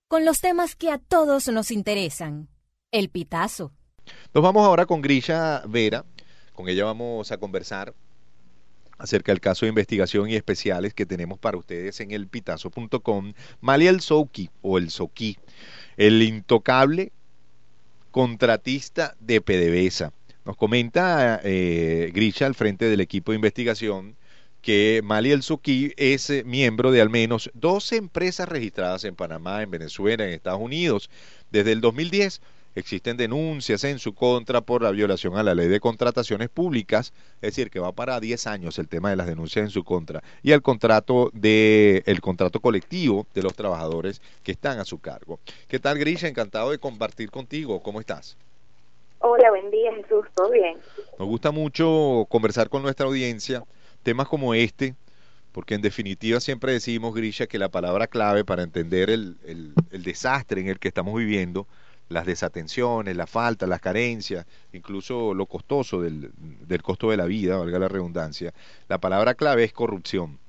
con los temas que a todos nos interesan. El Pitazo. Nos vamos ahora con Grisha Vera. Con ella vamos a conversar acerca del caso de investigación y especiales que tenemos para ustedes en elpitazo.com. Mali El Souki, o El Souki, el intocable contratista de PDVSA. Nos comenta Grisha al frente del equipo de investigación que Mali El Souki es miembro de al menos 12 empresas registradas en Panamá, en Venezuela, en Estados Unidos. Desde el 2010 existen denuncias en su contra por la violación a la ley de contrataciones públicas, es decir, que va para 10 años el tema de las denuncias en su contra, y el contrato colectivo de los trabajadores que están a su cargo. ¿Qué tal, Grisha? Encantado de compartir contigo. ¿Cómo estás? Hola, buen día, Jesús. ¿Todo bien? Nos gusta mucho conversar con nuestra audiencia temas como este, porque en definitiva siempre decimos, Grisha, que la palabra clave para entender el desastre en el que estamos viviendo, las desatenciones, la falta, las carencias, incluso lo costoso del costo de la vida, valga la redundancia, la palabra clave es corrupción.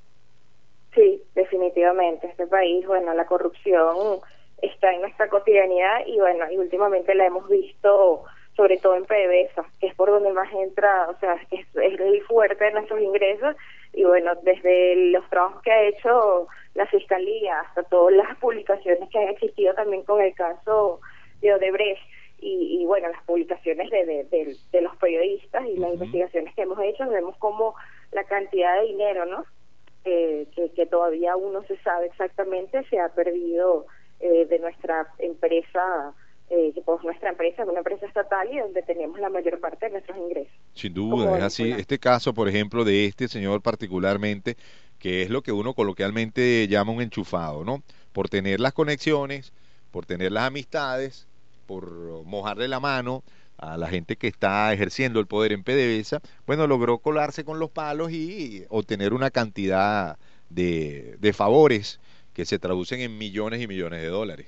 Sí, definitivamente. Este país, bueno, la corrupción está en nuestra cotidianidad y bueno, y últimamente la hemos visto sobre todo en PDVSA, que es por donde más entra, o sea, es el fuerte de nuestros ingresos, y bueno, desde los trabajos que ha hecho la Fiscalía hasta todas las publicaciones que han existido también con el caso de Odebrecht, y bueno, las publicaciones de los periodistas y las investigaciones que hemos hecho, vemos como la cantidad de dinero, ¿no?, que todavía aún no se sabe exactamente, se ha perdido de nuestra empresa, pues nuestra empresa es una empresa estatal y donde tenemos la mayor parte de nuestros ingresos. Sin duda, es así. Este caso, por ejemplo, de este señor particularmente, que es lo que uno coloquialmente llama un enchufado, ¿no? Por tener las conexiones, por tener las amistades, por mojarle la mano a la gente que está ejerciendo el poder en PDVSA, bueno, logró colarse con los palos y obtener una cantidad de favores que se traducen en millones y millones de dólares.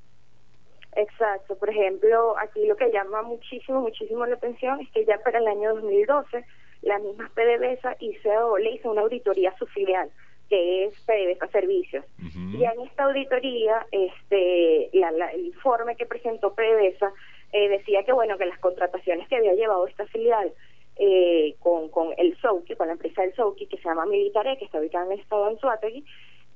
Exacto. Por ejemplo, aquí lo que llama muchísimo la atención es que ya para el año 2012 la misma PDVSA le hizo una auditoría a su filial, que es PDVSA Servicios. Y en esta auditoría, el informe que presentó PDVSA decía que bueno, que las contrataciones que había llevado esta filial con el Souki, con la empresa del Souki, que se llama Militare, que está ubicada en el estado de Anzoátegui,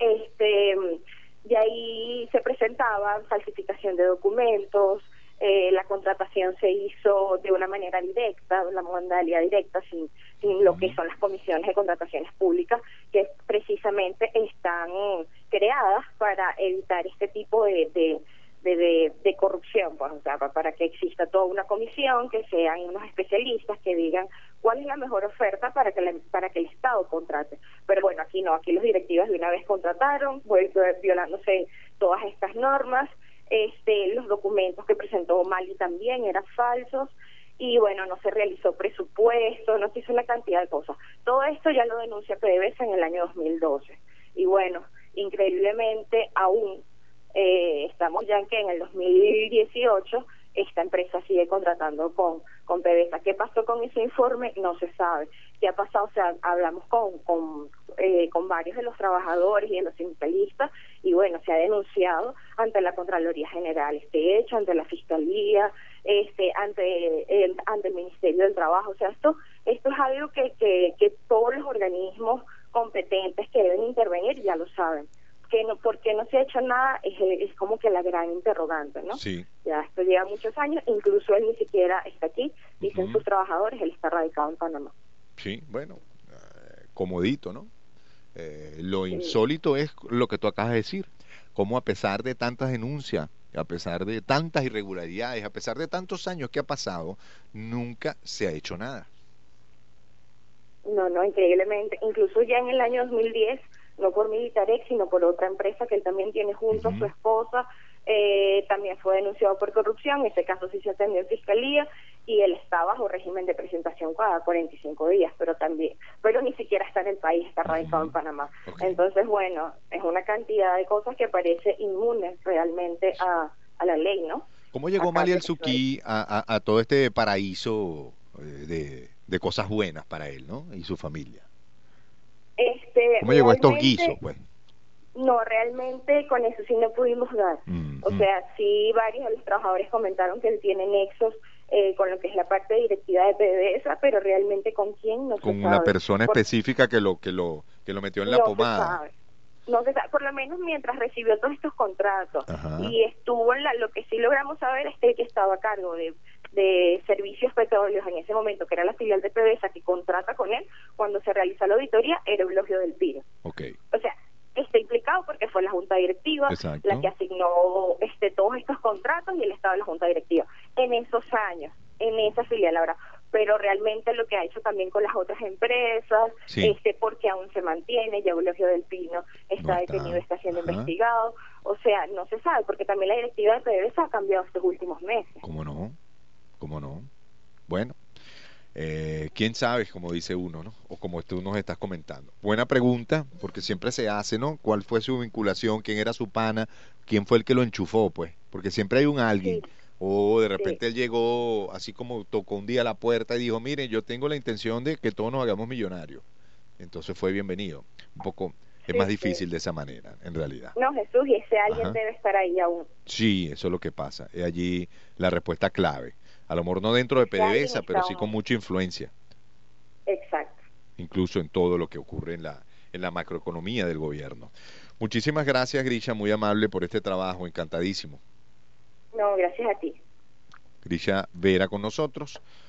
de ahí se presentaban falsificación de documentos, la contratación se hizo de una manera directa, de una modalidad directa, sin lo que son las comisiones de contrataciones públicas, que precisamente están creadas para evitar este tipo de corrupción, pues, o sea, para que exista toda una comisión, que sean unos especialistas que digan cuál es la mejor oferta para que el Estado contrate. Pero bueno, aquí no, aquí los directivos de una vez contrataron, violándose todas estas normas, los documentos que presentó Mali también eran falsos, y bueno, no se realizó presupuesto, no se hizo una cantidad de cosas. Todo esto ya lo denuncia PDVSA en el año 2012, y bueno, increíblemente aún estamos ya en el 2018, esta empresa sigue contratando con PDVSA. ¿Qué pasó con ese informe? No se sabe. ¿Qué ha pasado? O sea, hablamos con varios de los trabajadores y de los sindicalistas, y bueno, se ha denunciado ante la Contraloría General este hecho, ante la Fiscalía, ante el Ministerio del Trabajo. O sea, esto es algo que todos los organismos competentes que deben intervenir ya lo saben. ¿Por qué no se ha hecho nada? Es como que la gran interrogante, ¿no? Sí. Ya esto lleva muchos años, incluso él ni siquiera está aquí, dicen sus trabajadores, él está radicado en Panamá. Sí, bueno, comodito, ¿no? Lo insólito es lo que tú acabas de decir, cómo a pesar de tantas denuncias, a pesar de tantas irregularidades, a pesar de tantos años que ha pasado, nunca se ha hecho nada. No, increíblemente, incluso ya en el año 2010, no por Militarex, sino por otra empresa que él también tiene junto a su esposa, también fue denunciado por corrupción. En este caso sí se atendió en Fiscalía, y él está bajo régimen de presentación cada 45 días, pero ni siquiera está en el país, está radicado en Panamá. Entonces, bueno, es una cantidad de cosas que parece inmune realmente a la ley, ¿no? ¿Cómo llegó Mali El Souki a todo este paraíso de cosas buenas para él, ¿no? Y su familia. ¿Cómo llegó a estos guisos, pues? No, realmente con eso sí no pudimos dar. O sea, sí varios de los trabajadores comentaron que él tiene nexos con lo que es la parte directiva de PDVSA, pero realmente con quién no se Con sabe. una persona específica que lo metió en la No pomada. se sabe. No se sabe, por lo menos mientras recibió todos estos contratos. Ajá. Y estuvo en lo que sí logramos saber es que el que estaba a cargo de servicios petróleos en ese momento, que era la filial de PDVSA que contrata con él, cuando se realiza la auditoría, era Eulogio del Pino. Okay. O sea, está implicado porque fue la junta directiva Exacto. la que asignó todos estos contratos y él estaba en la junta directiva en esos años, en esa filial ahora. Pero realmente lo que ha hecho también con las otras empresas, sí. Porque aún se mantiene, ya Eulogio del Pino está No detenido, está siendo Ajá. investigado, o sea, no se sabe, porque también la directiva de PDVSA ha cambiado estos últimos meses. ¿Cómo no? ¿Cómo no? Bueno, quién sabe, como dice uno, ¿no? O como tú nos estás comentando. Buena pregunta, porque siempre se hace, ¿no? ¿Cuál fue su vinculación? ¿Quién era su pana? ¿Quién fue el que lo enchufó, pues? Porque siempre hay un alguien. Sí. O de repente él llegó, así como tocó un día la puerta y dijo, miren, yo tengo la intención de que todos nos hagamos millonarios. Entonces fue bienvenido. Un poco, es más difícil de esa manera, en realidad. No, Jesús, y ese alguien Ajá. debe estar ahí aún. Sí, eso es lo que pasa. Es allí la respuesta clave. A lo mejor no dentro de Ese alguien PDVSA, pero está sí con aún. mucha influencia, Exacto. incluso en todo lo que ocurre en la macroeconomía del gobierno. Muchísimas gracias, Grisha, muy amable por este trabajo, encantadísimo. No, gracias a ti. Grisha Vera con nosotros.